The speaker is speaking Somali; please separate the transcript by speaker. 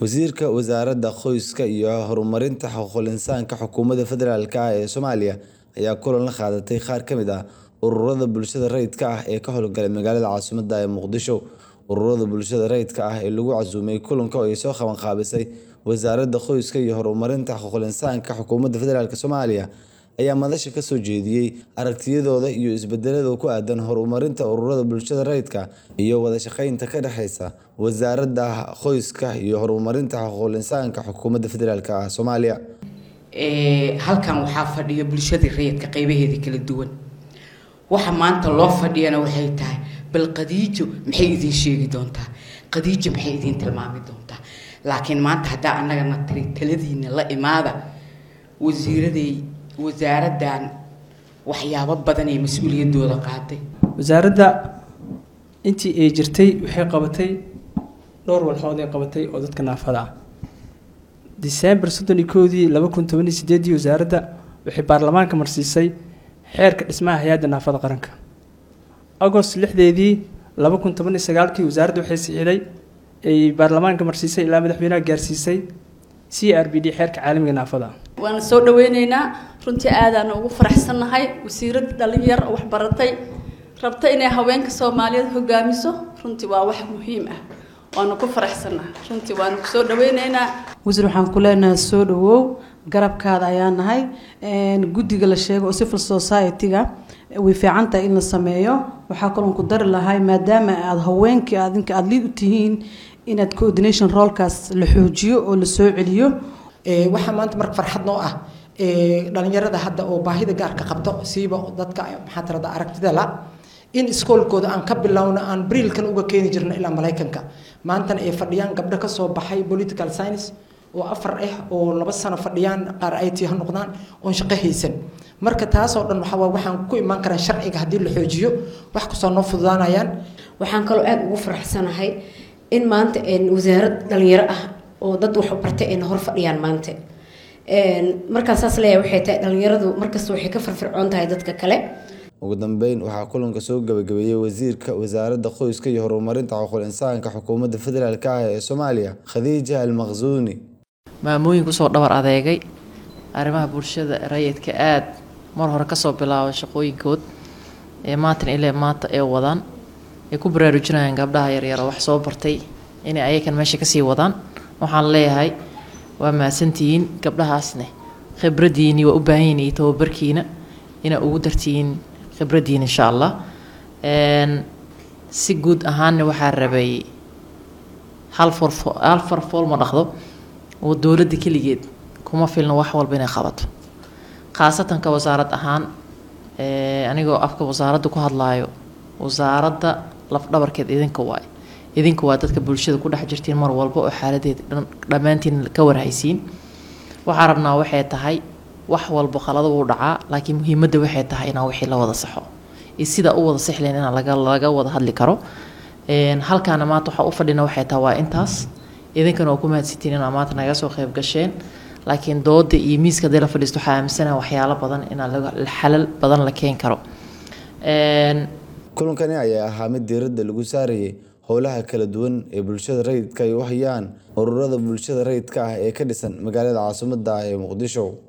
Speaker 1: Wasiirka Wasaaradda Qoyska iyo Horumarinta Xuquuqul Insaanka Xukuumadda Federaalka ah ee Soomaaliya ayaa kulan la qaadatay qaar ka mid ah ururada bulshada rayidka ah ee ka howlgala magaalada caasimadda ee Muqdisho. Ururada bulshada rayidka ah ee lagu casuumay kulanka oo ay soo qaban qaabisay Wasaaradda Qoyska iyo Horumarinta Xuquuqul Insaanka Xukuumadda Federaalka Soomaaliya ayaa madasha ka soo jeediyay aragtiyadooda iyo isbedelada ku aadan horumarinta ururada bulshada rayidka iyo wada shaqeynta ka dhaxaysa Wasaaradda Qoyska iyo Horumarinta Xuquuqul Insaanka Xukuumadda Federaalka Soomaaliya.
Speaker 2: halkan waxaa fadhiya bulshada rayidka qaybaheeda kala duwan. waxa maanta loo fadhiyana waxay tahay bal Khadiijo maxay idin sheegi doontaa, Khadiijo maxay idin tilmaami doontaa. laakiin maanta hadaa annagana taladiina la imaada wasaaraddan waxyaabo badan ee mas'uuliyadooda qaatay.
Speaker 3: wasaaradda intii ay jirtay waxay qabatay dhowr walxood ay qabatay oo dadka naafada ah. December 31 wasaaradda waxay baarlamaanka marsiisay xeerka dhismaha hay'adda naafada qaranka. August 2019 wasaaradda waxay saxiixday ay baarlamaanka marsiisay ilaa madaxweynaha gaarsiisay CRPD xeerka caalamiga naafada.
Speaker 4: waan soo dhaweynaynaa runtii aadaan ugu faraxsanahay wasiiradda dhalinyar wax baratay rabta inay haweenka Soomaaliyeed hogaamiso runtii waa wax muhiim ah waan ku faraxsanahay runtii waan ku soo dhaweynaynaa.
Speaker 5: wasiir waxaan ku leenahay soo dhawow garabkaada ayaan nahay guddiga la sheego oo civil society-ga way fiican tahay in la sameeyo. waxaa kaloo ku dari lahay maadaama aad haweenkii aad liid u tihiin inaad coordination role-kaas la xoojiyo oo la soo celiyo.
Speaker 6: waxaa maanta marka farxad noo ah dhalinyarada hadda oo baahida gaarka qabto siiba dadka maxaa tirada aragtida la in iskoolkooda aan ka bilowno aan brilkan uga keeni jirno ilaa Mareykanka. maantana ay fadhiyaan gabdho ka soo baxay political science oo 4 oo 2 sano fadhiyaan qaar IT ha noqdaan oo shaqo haysan. marka taas oo dhan waxaan ku iman karaa sharciga hadii la xoojiyo wax ku soo noo fududaanayaan.
Speaker 7: waxaan kaloo aad ugu faraxsanahay in maanta wasaarad dhalinyaro ah oo dad wax u bartay in hor fadhiyaan maanta markaas leeyahay waxay tahay dhalinyaradu markaas waxay ka firfircoon tahay dadka kale.
Speaker 1: ugu dambeyn waxaa kulanka soo gabagabeeyay wasiirka Wasaaradda Qoyska iyo Horumarinta Xuquuqul Insaanka Xukuumadda Federaalka ah ee Soomaaliya Khadiija Al-Makhzuni.
Speaker 8: maamooyin ku soo dhabar adeegay arrimaha bulshada rayidka aad mar hore ka soo bilaabay shaqooyinkood maanta ee wadaan ay ku baraarujinayaan gabdhaha yaryar wax soo bartay inay ayakan meesha ka sii wadaan. waxaan leeyahay waa maasantiin gabdhahaasna khibradiini waa u baahan yihiin tababarkiina ina ugu dartiin khibradiina insha Allah. si guud ahaan waxaa rabay hal farfool ma dhaqdo oo dawladda kaligeed kuma filna wax walba inay qabato khaasatan ka wasaarad ahaan anigoo afka wasaaradda ku hadlaayo wasaaradda laf dhabarkeed idinka waa dadka bulshada ku dhex jirtiin mar walba oo xaaladeeda dhamaantiin ka warhaysiin. waxaan rabnaa waxay tahay wax walba qalad uu dhacaa laakiin muhiimadda waxay tahay in wixii la wada saxo sida u wada sixleen in laga wada hadli karo. halkaana maanta waxa u fadhina waxay tahay waa intaas idinkana oo ku mahadsantiin in maanta naga soo qayb gasheen laakiin dooda iyo miiska la fadhiisto waxa aaminsanaa waxyaalo badan in xalal badan la keen karo.
Speaker 1: kulankani ayaa ahaa mid diiradda lagu saarayay howlaha kala duwan ee bulshada rayidka ay u hayaan ururada bulshada rayidka ah ee ka dhisan magaalada caasimadda ee Muqdisho.